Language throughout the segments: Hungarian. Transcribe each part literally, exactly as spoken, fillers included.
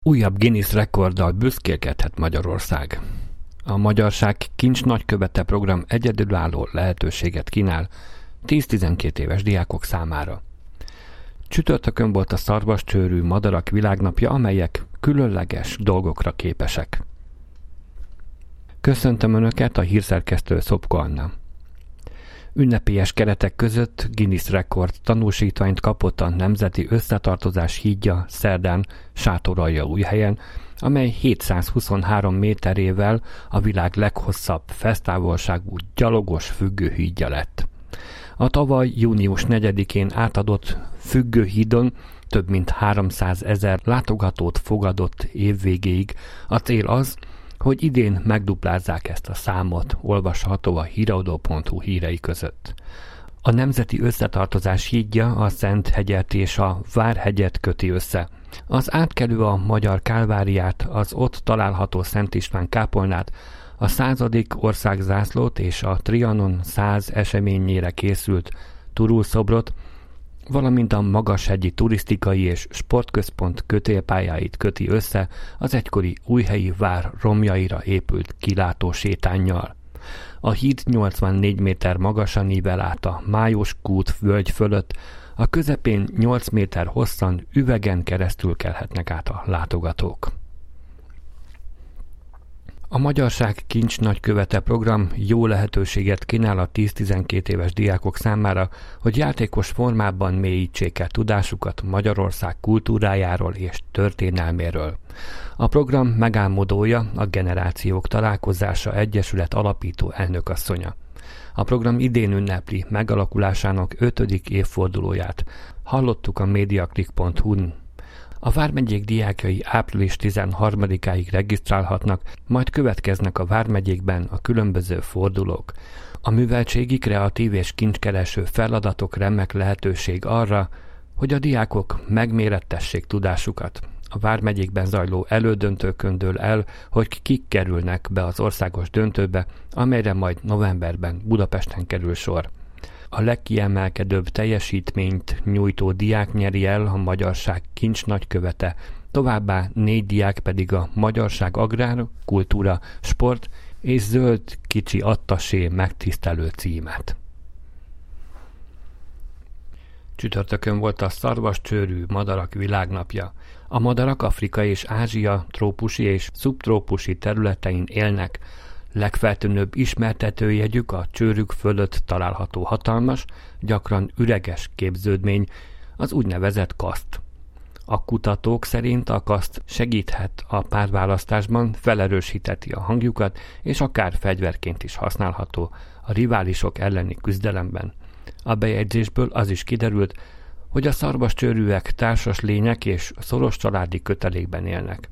Újabb Guinness rekorddal büszkélkedhet Magyarország. A Magyarság Kincs Nagykövete program egyedülálló lehetőséget kínál tíz-tizenkét éves diákok számára. Csütörtökön volt a szarvascsőrű madarak világnapja, amelyek különleges dolgokra képesek. Köszöntöm Önöket, a hírszerkesztő Szopko Anna. Ünnepélyes keretek között Guinness rekord tanúsítványt kapott a Nemzeti Összetartozás hídja szerdán Sátoraljaújhelyen, amely hétszázhuszonhárom méterével a világ leghosszabb fesztávolságú gyalogos függőhídja lett. A tavaly június negyedikén átadott függőhídon több mint háromszázezer látogatót fogadott évvégéig. A cél az, hogy idén megduplázzák ezt a számot, olvasható a híradó pont hu hírei között. A Nemzeti Összetartozás hídja a Szenthegyet és a Várhegyet köti össze. Az átkelő a Magyar Kálváriát, az ott található Szent István kápolnát, a századik országzászlót és a Trianon száz eseményére készült Turul szobrot, valamint a Magashegyi Turisztikai és Sportközpont kötélpályáit köti össze az egykori újhelyi vár romjaira épült kilátósétánnyal. A híd nyolcvannégy méter magasan ível át a Májos kút völgy fölött, a közepén nyolc méter hosszan üvegen keresztül kelhetnek át a látogatók. A Magyarság Kincs Nagykövete program jó lehetőséget kínál a tíz-tizenkét éves diákok számára, hogy játékos formában mélyítsék el tudásukat Magyarország kultúrájáról és történelméről. A program megálmodója a Generációk Találkozása Egyesület alapító elnökasszonya. A program idén ünnepli megalakulásának ötödik évfordulóját. Hallottuk a mediaclick pont hu-n. A vármegyék diákjai április tizenharmadikáig regisztrálhatnak, majd következnek a vármegyékben a különböző fordulók. A műveltségi, kreatív és kincskereső feladatok remek lehetőség arra, hogy a diákok megmérettessék tudásukat. A vármegyékben zajló elődöntőkön dől el, hogy kik kerülnek be az országos döntőbe, amelyre majd novemberben Budapesten kerül sor. A legkiemelkedőbb teljesítményt nyújtó diák nyeri el a Magyarság Kincs Nagykövete, továbbá négy diák pedig a Magyarság Agrár, Kultúra, Sport és Zöld Kicsi Attasé megtisztelő címet. Csütörtökön volt a szarvascsőrű madarak világnapja. A madarak Afrika és Ázsia trópusi és szubtrópusi területein élnek. Legfeltűnőbb ismertetőjegyük a csőrük fölött található hatalmas, gyakran üreges képződmény, az úgynevezett kaszt. A kutatók szerint a kaszt segíthet a párválasztásban, felerősítheti a hangjukat, és akár fegyverként is használható a riválisok elleni küzdelemben. A bejegyzésből az is kiderült, hogy a szarvascsőrűek társas lények és szoros családi kötelékben élnek.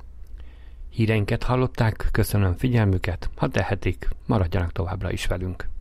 Híreinket hallották, köszönöm figyelmüket, ha tehetik, maradjanak továbbra is velünk.